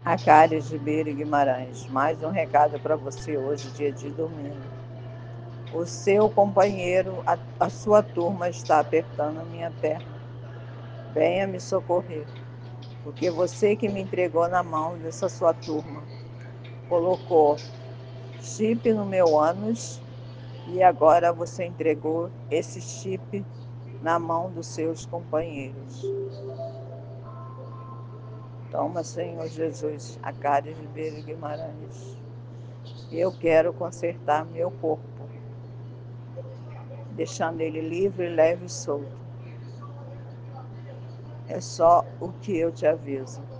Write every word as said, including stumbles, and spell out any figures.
Acares Ribeiro Guimarães, mais um recado para você hoje, dia de domingo. O seu companheiro, a, a sua turma está apertando a minha perna. Venha me socorrer, porque você que me entregou na mão dessa sua turma, colocou chip no meu ânus e agora você entregou esse chip na mão dos seus companheiros. Toma, Senhor Jesus, Acares Ribeiro Guimarães. Eu quero consertar meu corpo, deixando ele livre, leve e solto. É só o que eu te aviso.